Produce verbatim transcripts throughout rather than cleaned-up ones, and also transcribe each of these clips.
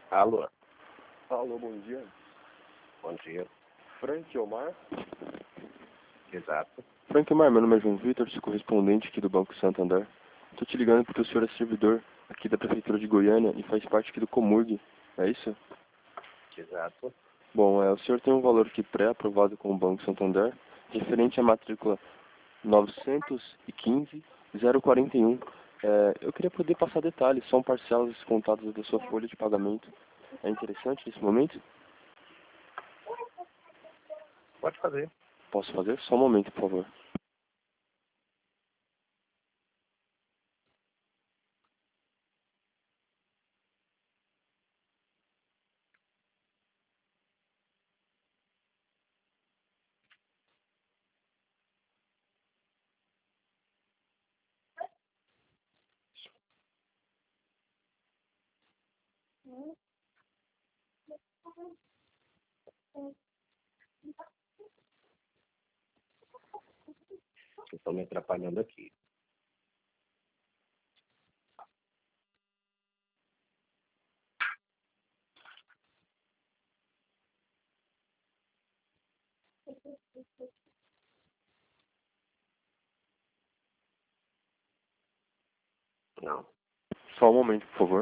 Alô, Alô, bom dia. bom dia. Frank Omar? Exato. Frank Omar, meu nome é João Vitor, sou correspondente aqui do Banco Santander. Estou te ligando porque o senhor é servidor aqui da Prefeitura de Goiânia e faz parte aqui do Comurg, é isso? Exato. Bom, é, o senhor tem um valor aqui pré-aprovado com o Banco Santander, referente à matrícula novecentos e quinze zero quarenta e um. É, eu queria poder passar detalhes, são parcelas descontadas da sua folha de pagamento. É interessante nesse momento? Pode fazer. Posso fazer? Só um momento, por favor. Vocês estão me atrapalhando aqui. Não. Só um momento, por favor.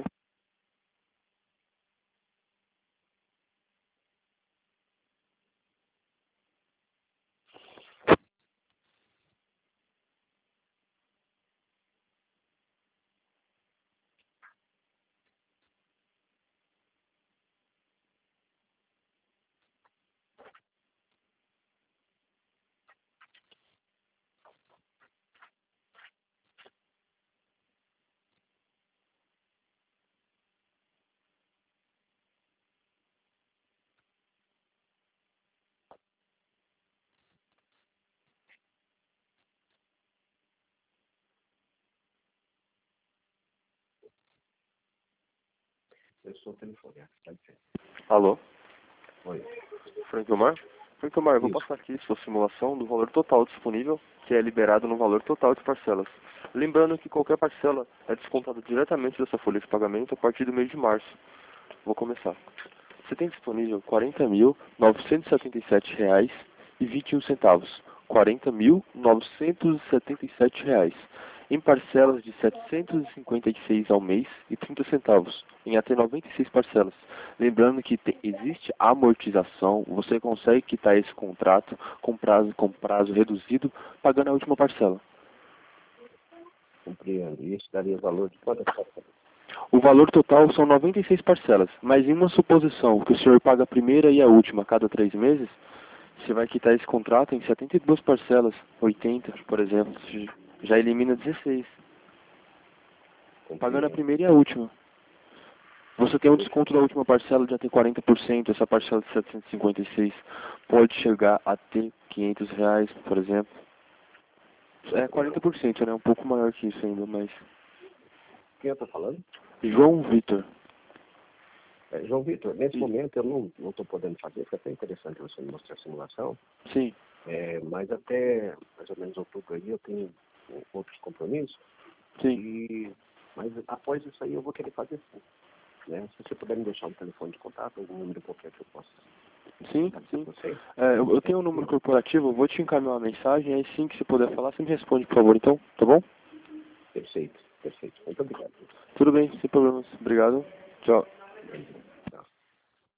Eu sou o telefone, tá dizendo. Alô? Oi. Frank Omar? Frank Omar, eu vou Isso. passar aqui sua simulação do valor total disponível, que é liberado no valor total de parcelas. Lembrando que qualquer parcela é descontada diretamente da sua folha de pagamento a partir do mês de março. Vou começar. Você tem disponível quarenta mil novecentos e setenta e sete reais e vinte e um centavos. quarenta mil novecentos e setenta e sete reais. Em parcelas de setecentos e cinquenta e seis ao mês e trinta centavos, em até noventa e seis parcelas. Lembrando que te, existe amortização, você consegue quitar esse contrato com prazo, com prazo reduzido, pagando a última parcela. Compreendo. E isso daria valor de quantas parcelas? O valor total são noventa e seis parcelas, mas em uma suposição que o senhor paga a primeira e a última a cada três meses, você vai quitar esse contrato em setenta e duas parcelas, oitenta, por exemplo, já elimina dezesseis, pagando a Compreendo. primeira e a última. Você tem um desconto da última parcela de até quarenta por cento, essa parcela de setecentos e cinquenta e seis pode chegar a ter quinhentos reais, por exemplo. É quarenta por cento, né? Um pouco maior que isso ainda, mas... Quem eu estou falando? João Vitor. É, João Vitor, nesse Sim. momento eu não estou podendo fazer, foi até interessante você me mostrar a simulação, Sim. é, mas até mais ou menos outubro aí eu tenho outros compromissos, Sim. e, mas após isso aí eu vou querer fazer sim. Né? Se você puder me deixar um telefone de contato, algum número qualquer que eu possa. Sim, sim. Você? É, eu, eu tenho um número corporativo, eu vou te encaminhar uma mensagem, aí sim que você puder falar, você me responde, por favor, então, tá bom? Perfeito, perfeito. Muito obrigado. Tudo bem, sem problemas. Obrigado. Tchau.